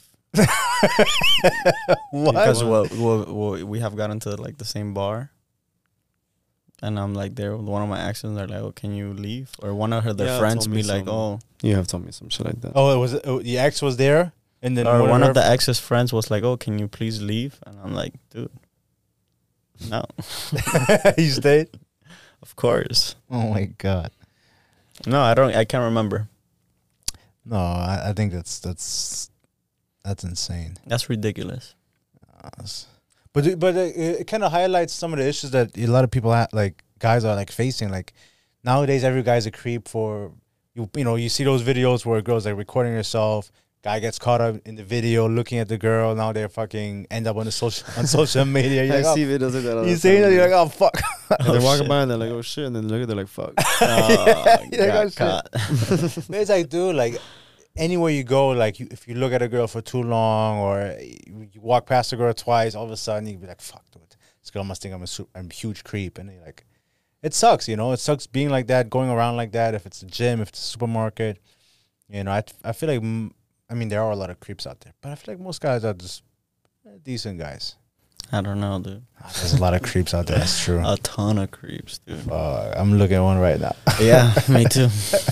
What? Because we have gotten to like the same bar. And I'm like there with one of my exes, they're like, oh, can you leave? Or one of their friends be like, oh. You have told me some shit like that. Oh, the ex was there? And then Or one of the ex's friends was like, oh, can you please leave? And I'm like, dude, no. You stayed? Of course. Oh my God. No, I can't remember. No, I think that's insane. That's ridiculous. But it kind of highlights some of the issues that a lot of people like guys are like facing. Like nowadays, every guy's a creep for you know, you see those videos where girls like recording herself. Guy gets caught up in the video looking at the girl. Now they're fucking end up on social media. You're I like, see videos like that all you the see time, that? You're dude. like, oh fuck. And they're walking by and they're like, oh shit, and then they look at they're like, fuck. Got caught. It's like, dude, like anywhere you go, like if you look at a girl for too long or you walk past a girl twice, all of a sudden you be like, fuck, dude, this girl must think I'm a huge creep. And you're like, it sucks, you know? It sucks being like that, going around like that. If it's a gym, if it's a supermarket, you know, I feel like, I mean, there are a lot of creeps out there, but I feel like most guys are just decent guys. I don't know, dude. There's a lot of creeps out there. That's true. A ton of creeps, dude. I'm looking at one right now. Yeah, me too.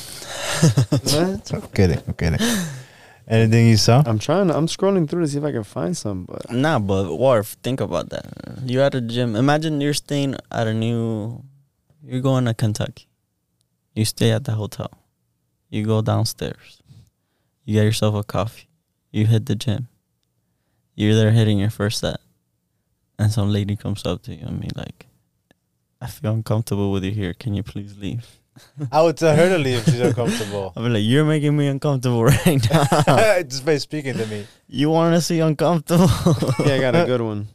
I'm kidding. Anything you saw? I'm scrolling through to see if I can find some, but Nah, but Warf, think about that. You're at a gym. Imagine you're staying at you're going to Kentucky. You stay at the hotel. You go downstairs. You get yourself a coffee. You hit the gym. You're there hitting your first set. And some lady comes up to you and be like, I feel uncomfortable with you here. Can you please leave? I would tell her to leave if she's uncomfortable. I'll be like, you're making me uncomfortable right now. Just by speaking to me. You want to see uncomfortable? yeah, I got a good one.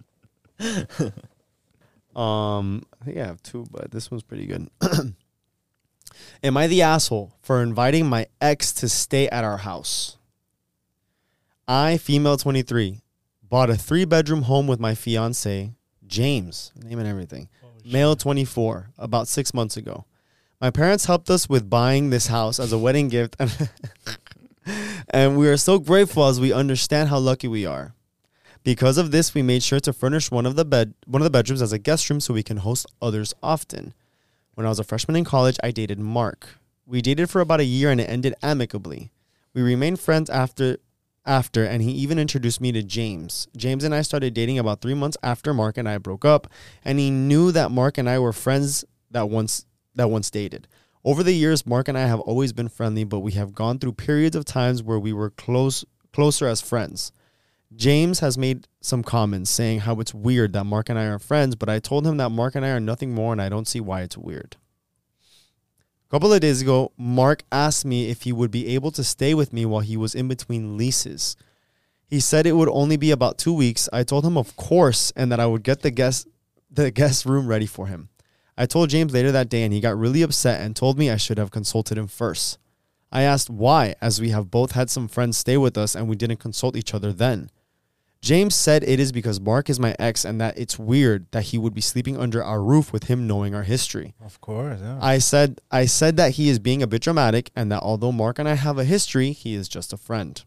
I think I have two, but this one's pretty good. Am I the asshole for inviting my ex to stay at our house? I, female 23, bought a 3-bedroom home with my fiance, James, name and everything, male 24, about 6 months ago. My parents helped us with buying this house as a wedding gift, and we are so grateful as we understand how lucky we are. Because of this, we made sure to furnish one of the bedrooms as a guest room so we can host others often. When I was a freshman in college, I dated Mark. We dated for about a year and it ended amicably. We remained friends after, and he even introduced me to James. James and I started dating about 3 months after Mark and I broke up, and he knew that Mark and I were friends that once dated. Over the years, Mark and I have always been friendly, but we have gone through periods of times where we were closer as friends. James has made some comments saying how it's weird that Mark and I are friends, but I told him that Mark and I are nothing more and I don't see why it's weird. A couple of days ago, Mark asked me if he would be able to stay with me while he was in between leases. He said it would only be about 2 weeks. I told him of course and that I would get the guest room ready for him. I told James later that day and he got really upset and told me I should have consulted him first. I asked why, as we have both had some friends stay with us and we didn't consult each other then. James said it is because Mark is my ex and that it's weird that he would be sleeping under our roof with him knowing our history. Of course, yeah. I said that he is being a bit dramatic and that although Mark and I have a history, he is just a friend.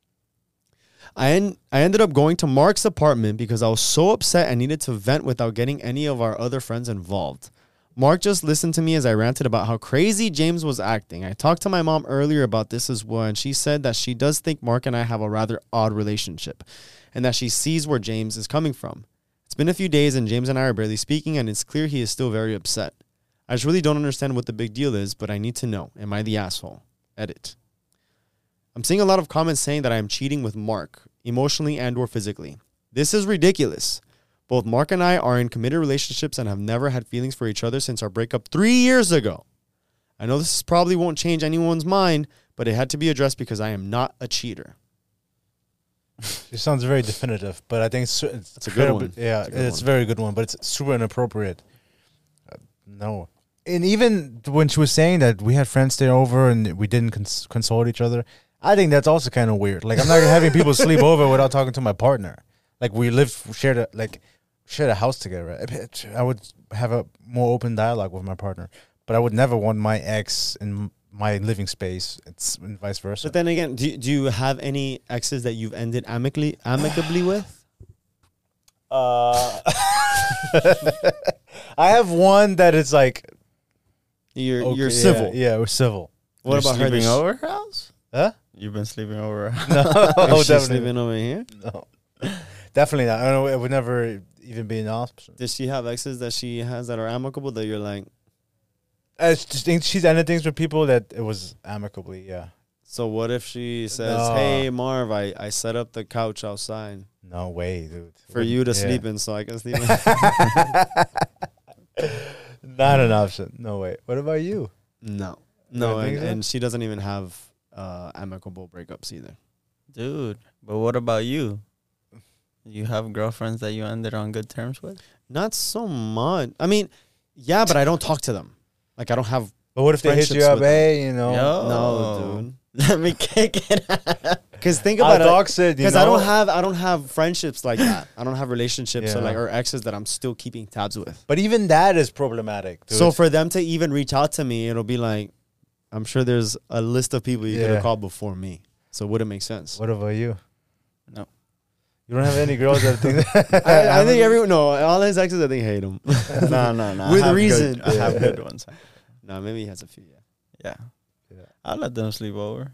I ended up going to Mark's apartment because I was so upset and needed to vent without getting any of our other friends involved. Mark just listened to me as I ranted about how crazy James was acting. I talked to my mom earlier about this as well, and she said that she does think Mark and I have a rather odd relationship and that she sees where James is coming from. It's been a few days and James and I are barely speaking, and it's clear he is still very upset. I just really don't understand what the big deal is, but I need to know. Am I the asshole? Edit. I'm seeing a lot of comments saying that I am cheating with Mark, emotionally and or physically. This is ridiculous. Both Mark and I are in committed relationships and have never had feelings for each other since our breakup 3 years ago. I know this probably won't change anyone's mind, but it had to be addressed because I am not a cheater. It sounds very definitive, but I think it's a good one. Yeah, It's a good it's a very good one, but it's super inappropriate. No. And even when she was saying that we had friends stay over and we didn't console each other, I think that's also kind of weird. Like, I'm not having people sleep over without talking to my partner. Like, we shared a house together. I would have a more open dialogue with my partner, but I would never want my ex in my living space. It's and vice versa. But then again, do you have any exes that you've ended amicably with? I have one that is like you're civil. Yeah, we're civil. What about her? Sleeping over her house? Huh? You've been sleeping over her house? No, Is she sleeping over here? No, definitely not. I don't know. It would never even be an option. Does she have exes that she has that are amicable that you're like? I just think she's ended things with people that it was amicably. Yeah. So what if she says, No. "Hey Marv, I set up the couch outside No way, dude. for you to sleep in, so I can sleep in." Not an option. No way. What about you? No, don't think so? and she doesn't even have amicable breakups either. Dude, but what about you? You have girlfriends that you ended on good terms with? Not so much. I mean, yeah, but I don't talk to them. Like I don't have. But what if they hit you friendships up? with them. Hey, you know. No, dude. Let me kick it. Because think about Dog it. said, you Because know. I don't have friendships like that. I don't have relationships or exes that I'm still keeping tabs with. But even that is problematic, dude. So for them to even reach out to me, it'll be like, I'm sure there's a list of people you could have called before me. So it wouldn't make sense. What about you? No. You don't have any girls that think that? I think all his exes, I think, hate him. No. With I have reason. Good, I have good ones. No, maybe he has a few, Yeah. I'll let them sleep over.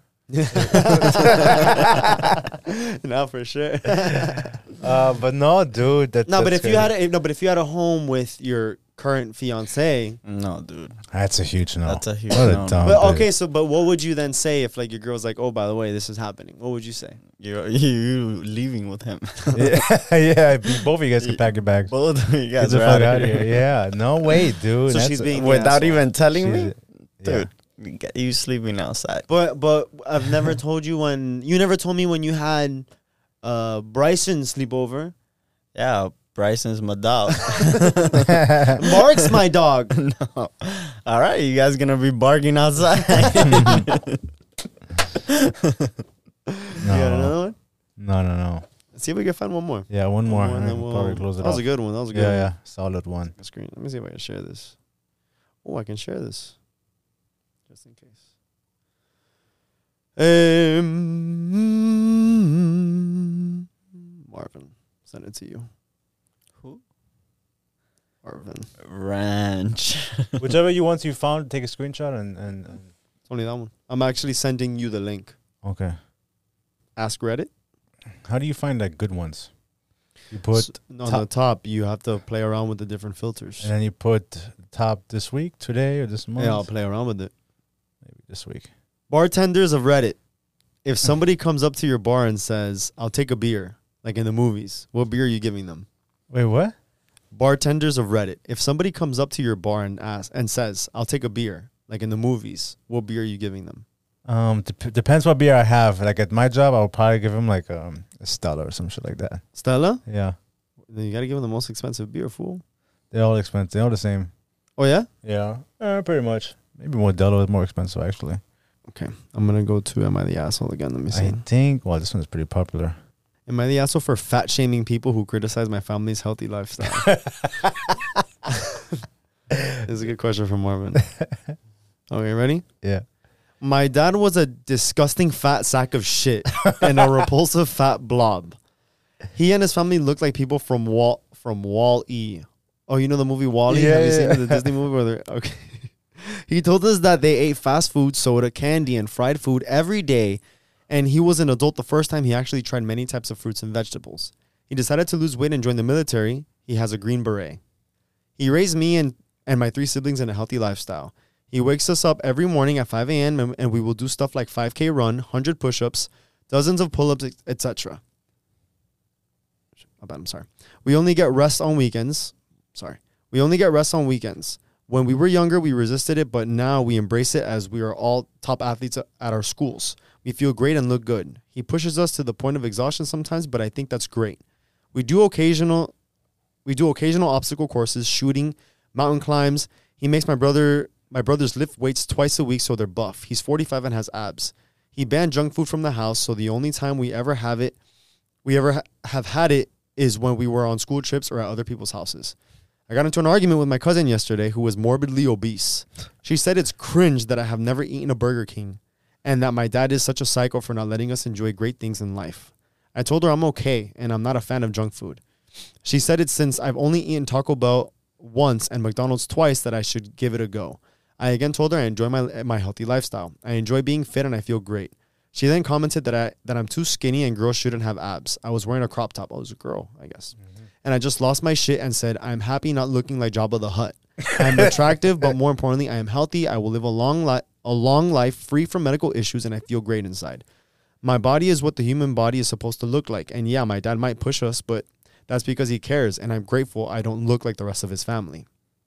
No, for sure. But no, dude. But if you had a home with your current fiance, No, dude. that's a huge no. That's a huge What a no. dumb but bitch. okay, but what would you then say if like your girl's like, oh, by the way, this is happening? What would you say? You leaving with him. yeah, both of you guys can pack your bags. Both of you Get guys the are fuck out out of here. Yeah, no way, dude. So That's she's being the without asshole. even telling me, yeah. dude. You sleeping outside. But I've never told you you never told me when you had Bryson sleepover. Yeah, Bryson's my dog. Mark's my dog. No. All right, you guys gonna be barking outside. You got another one? No. Let's see if we can find one more. Yeah, one more. and And then then probably close it That was off. a good one. That was a good one. Yeah, solid one. Screen. Let me see if I can share this. Oh, I can share this. Just in case. Marvin, send it to you. Who? Marvin. Ranch. Whichever you once you found, take a screenshot and It's only that one. I'm actually sending you the link. okay. Ask Reddit. How do you find like good ones? You put On the top, you have to play around with the different filters. and then you put top this week, today, or this month. Yeah, I'll play around with it. Maybe this week. Bartenders of Reddit. If somebody comes up to your bar and says, I'll take a beer, like in the movies, what beer are you giving them? Wait, what? Bartenders of Reddit. If somebody comes up to your bar and says, I'll take a beer, like in the movies, what beer are you giving them? Depends what beer I have. Like at my job, I'll probably give them like a Stella or some shit like that. Stella? Yeah, Then you got to give them the most expensive beer, fool. they're all expensive. They're all the same. Oh, yeah? Yeah, pretty much. Maybe Modelo is more expensive actually. Okay. I'm going to go to Am I the Asshole again? Let me see. I think. Well, this one's pretty popular. Am I the asshole for fat shaming people who criticize my family's healthy lifestyle? This is a good question from Marvin. Okay, ready? Yeah. My dad was a disgusting fat sack of shit and a repulsive fat blob. He and his family looked like people from Wall-E. Oh, you know the movie Wall-E? Yeah, Have you yeah. seen the Disney movie? Where they're, okay. He told us that they ate fast food, soda, candy, and fried food every day, and he was an adult the first time he actually tried many types of fruits and vegetables. He decided to lose weight and join the military. He has a Green Beret. He raised me and my 3 siblings in a healthy lifestyle. He wakes us up every morning at 5 a.m. and we will do stuff like 5K run, 100 push-ups, dozens of pull-ups, etc. I'm sorry. We only get rest on weekends. When we were younger, we resisted it, but now we embrace it as we are all top athletes at our schools. We feel great and look good. He pushes us to the point of exhaustion sometimes, but I think that's great. We do occasional obstacle courses, shooting, mountain climbs. He makes my brothers lift weights twice a week so they're buff. He's 45 and has abs. He banned junk food from the house, so the only time we ever have it is when we were on school trips or at other people's houses. I got into an argument with my cousin yesterday who was morbidly obese. She said it's cringe that I have never eaten a Burger King and that my dad is such a psycho for not letting us enjoy great things in life. I told her I'm okay and I'm not a fan of junk food. She said it's since I've only eaten Taco Bell once and McDonald's twice that I should give it a go. I again told her I enjoy my healthy lifestyle. I enjoy being fit and I feel great. She then commented that I'm too skinny and girls shouldn't have abs. I was wearing a crop top. I was a girl, I guess. Mm-hmm. And I just lost my shit and said, I'm happy not looking like Jabba the Hutt. I'm attractive, but more importantly, I am healthy. I will live a long life free from medical issues and I feel great inside. My body is what the human body is supposed to look like. And yeah, my dad might push us, but that's because he cares. And I'm grateful I don't look like the rest of his family.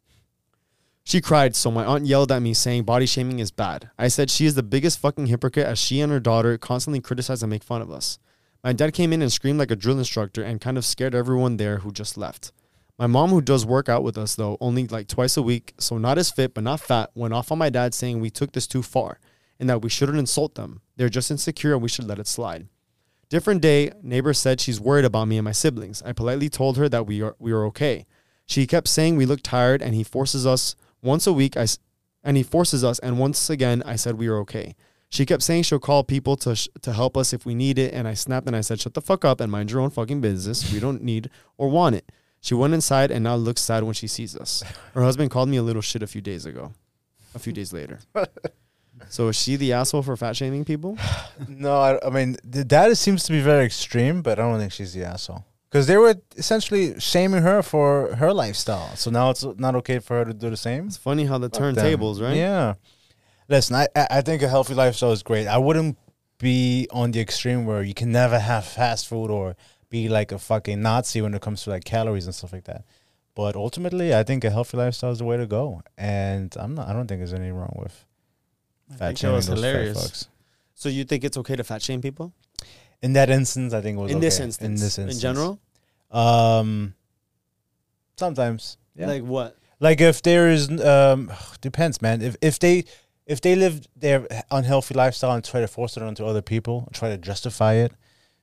She cried, so my aunt yelled at me saying body shaming is bad. I said she is the biggest fucking hypocrite as she and her daughter constantly criticize and make fun of us. My dad came in and screamed like a drill instructor and kind of scared everyone there who just left. My mom, who does work out with us though, only like twice a week, so not as fit but not fat, went off on my dad saying we took this too far and that we shouldn't insult them. They're just insecure and we should let it slide. Different day, neighbor said she's worried about me and my siblings. I politely told her that we are okay. She kept saying we look tired and he forces us once a week, and once again, I said we are okay. She kept saying she'll call people to help us if we need it, and I snapped and I said, shut the fuck up and mind your own fucking business. We don't need or want it. She went inside and now looks sad when she sees us. Her husband called me a little shit a few days later. So is she the asshole for fat shaming people? No, I mean, the dad seems to be very extreme, but I don't think she's the asshole. Because they were essentially shaming her for her lifestyle. So now it's not okay for her to do the same. It's funny how the turntables, right? Yeah. Listen, I think a healthy lifestyle is great. I wouldn't be on the extreme where you can never have fast food or be like a fucking Nazi when it comes to like calories and stuff like that. But ultimately, I think a healthy lifestyle is the way to go. And I don't think there's anything wrong with fat shaming those fat fucks. So you think it's okay to fat shame people? In that instance, I think it was in okay. this instance. In general? Sometimes. Yeah. Like what? Like if there is, depends, man. If they live their unhealthy lifestyle and try to force it onto other people, try to justify it,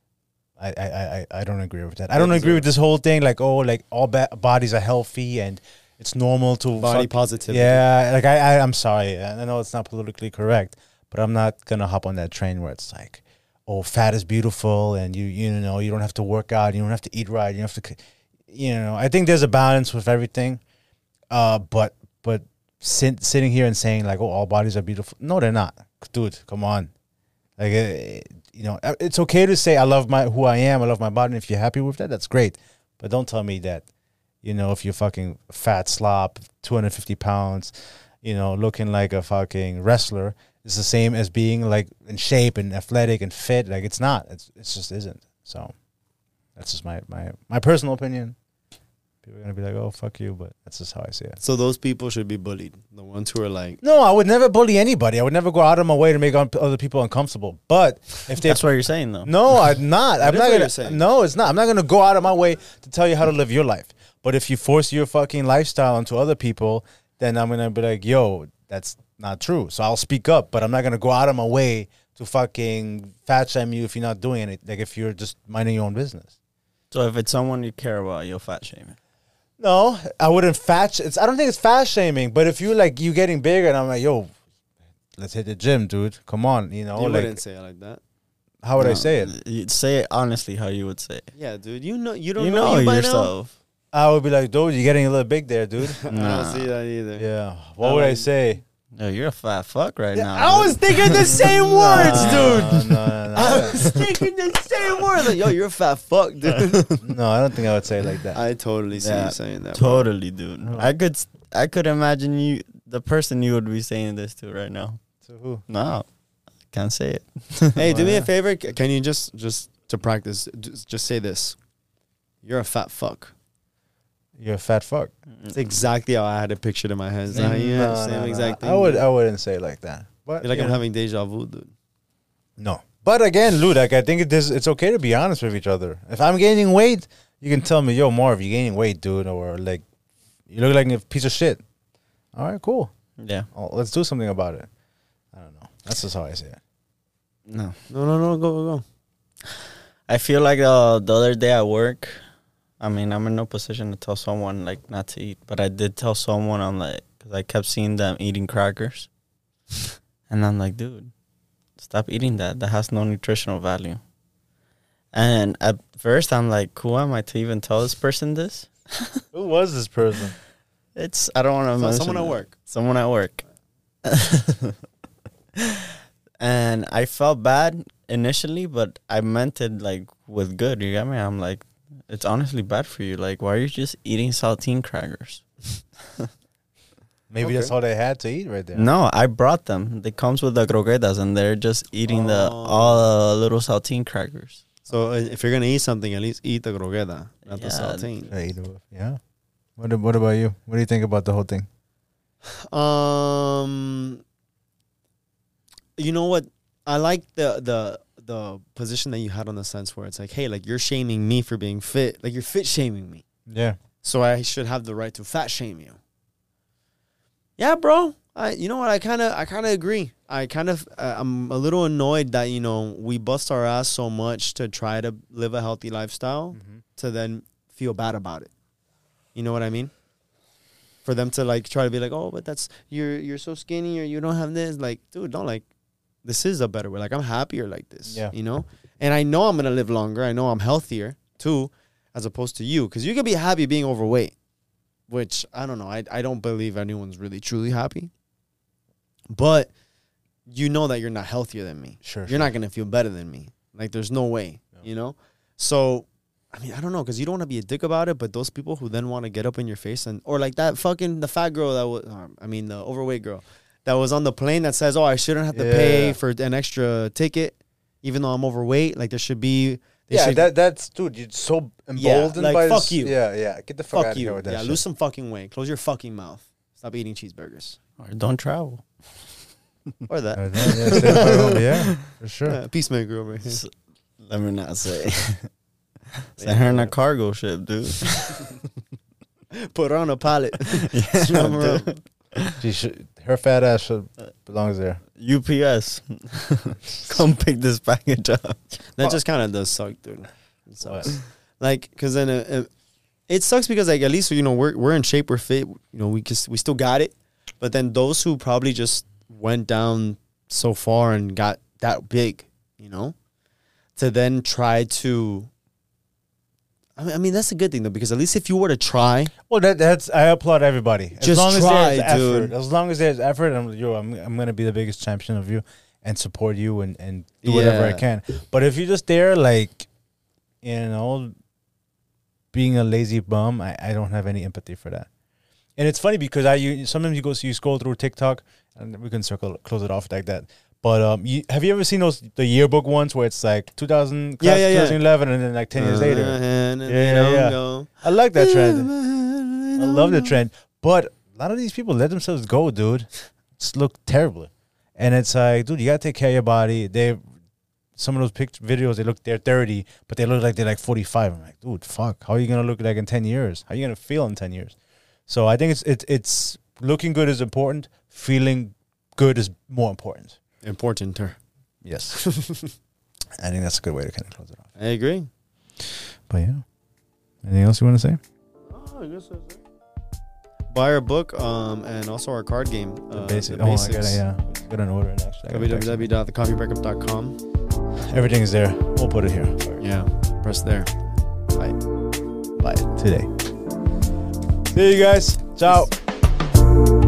I don't agree with that. I don't agree with this whole thing, like, oh, like all bodies are healthy and it's normal to body positivity. Yeah, like I'm sorry. I know it's not politically correct, but I'm not gonna hop on that train where it's like, oh, fat is beautiful, and you know you don't have to work out, you don't have to eat right, you don't have to, I think there's a balance with everything, but sitting here and saying like, oh, all bodies are beautiful, no, they're not, dude. Come on, like it's okay to say I love who I am, I love my body, and if you're happy with that, that's great, but don't tell me that, if you're fucking fat slop, 250 pounds, looking like a fucking wrestler. It's the same as being like in shape and athletic and fit. Like it's not. It just isn't. So that's just my personal opinion. People are gonna be like, "Oh, fuck you," but that's just how I see it. So those people should be bullied. The ones who are like, no, I would never bully anybody. I would never go out of my way to make other people uncomfortable. But if that's what you're saying, though. No, I'm not. I'm not gonna. No, it's not. I'm not gonna go out of my way to tell you how to live your life. But if you force your fucking lifestyle onto other people, then I'm gonna be like, "Yo, that's not true." So I'll speak up, but I'm not gonna go out of my way to fucking fat shame you if you're not doing it. Like if you're just minding your own business. So if it's someone you care about, you'll fat shame it. No, I wouldn't fat. I don't think it's fat shaming. But if you getting bigger, and I'm like, yo, let's hit the gym, dude. Come on, You wouldn't say it like that. How would I say it? You'd say it honestly, how you would say it. Yeah, dude. You don't know yourself. I would be like, dude, you're getting a little big there, dude. Nah. I don't see that either. Yeah. What would I say? No, you're a fat fuck right now. I was thinking the same words, dude. No. I was thinking the same words. more. Like, yo, you're a fat fuck, dude. No, I don't think I would say it like that. I totally see you saying that. Totally, dude. I could imagine you, the person you would be saying this to right now. To who? No, can't say it. Hey, do me a favor. Can you just to practice, just say this? You're a fat fuck. You're a fat fuck. It's exactly how I had it pictured in my head. Same exact thing. I wouldn't say it like that. But You're like I'm having deja vu, dude. No. But again, Lou, like I think it's okay to be honest with each other. If I'm gaining weight, you can tell me, yo, Marv, you're gaining weight, dude, or like you look like a piece of shit. All right, cool. Yeah. Oh, let's do something about it. I don't know. That's just how I say it. No. Go. I feel like the other day at work, I mean, I'm in no position to tell someone like not to eat, but I did tell someone, I'm like, because I kept seeing them eating crackers, and I'm like, dude, stop eating that. That has no nutritional value. And at first, I'm like, who am I to even tell this person this? Who was this person? I don't want to mention someone at work. Someone at work. And I felt bad initially, but I meant it like with good. You get me? I'm like, it's honestly bad for you. Like, why are you just eating saltine crackers? Maybe that's all they had to eat right there. No, I brought them. They comes with the croquetas, and they're just eating all the little saltine crackers. So if you're gonna eat something, at least eat the croqueta, not the saltine. Yeah. What about you? What do you think about the whole thing? You know what? I like the position that you had on the sense where it's like, hey, like you're shaming me for being fit, like you're fit shaming me. Yeah. So I should have the right to fat shame you. Yeah, bro. You know what? I kind of agree. I'm a little annoyed that, you know, we bust our ass so much to try to live a healthy lifestyle to then feel bad about it. You know what I mean? For them to like try to be like, oh, but that's you're so skinny or you don't have this. Like, dude, don't like. This is a better way. Like, I'm happier like this. Yeah. You know, and I know I'm gonna live longer. I know I'm healthier too, as opposed to you, because you can be happy being overweight, which I don't know. I don't believe anyone's really truly happy. But you know that you're not healthier than me. Sure. You're not gonna feel better than me. Like, there's no way. No. You know. So, I mean, I don't know, because you don't want to be a dick about it, but those people who then want to get up in your face or like that fucking the fat girl that was, the overweight girl that was on the plane that says, oh, I shouldn't have to pay for an extra ticket, even though I'm overweight. Like, there should be. That's dude. You're so emboldened like, by fuck this. you. Yeah. Get the fuck out of here with that. Yeah, shit. lose some fucking weight. Close your fucking mouth. Stop eating cheeseburgers. Or don't travel. Or that. Yeah, for sure. Yeah, peacemaker over here. Let me not say. Send her in a cargo ship, dude. Put her on a pallet. Her fat ass belongs there. UPS. Come pick this package up. That just kind of does suck, dude. It sucks. Like, because then it sucks because, like, at least, you know, we're in shape, we're fit. You know, we still got it. But then those who probably just went down so far and got that big, you know, to then try to. I mean, that's a good thing, though, because at least if you were to try. Well, that's I applaud everybody. As just long as try, there's dude. effort. As long as there's effort, I'm gonna be the biggest champion of you and support you and do whatever I can. But if you're just there, like, you know, being a lazy bum, I don't have any empathy for that. And it's funny because sometimes you scroll through TikTok, and we can close it off like that. But have you ever seen the yearbook ones where it's like 2011 and then like 10 years later? Yeah. I like that trend. I love the trend. But a lot of these people let themselves go, dude. Just look terrible. And it's like, dude, you gotta take care of your body. Some of those videos, they're 30, but they look like they're like 45. I'm like, dude, fuck. How are you gonna look like in 10 years? How are you gonna feel in 10 years? So I think it's looking good is important. Feeling good is more important. Importanter. Yes. I think that's a good way to kind of close it off. I agree. But yeah. Anything else you want to say? Oh, I guess that's it. Buy our book and also our card game. The Basics. I got an order actually. www.thecoffeebreakup.com. Everything is there. We'll put it here. Yeah. Press there. Buy it today. See you guys. Ciao.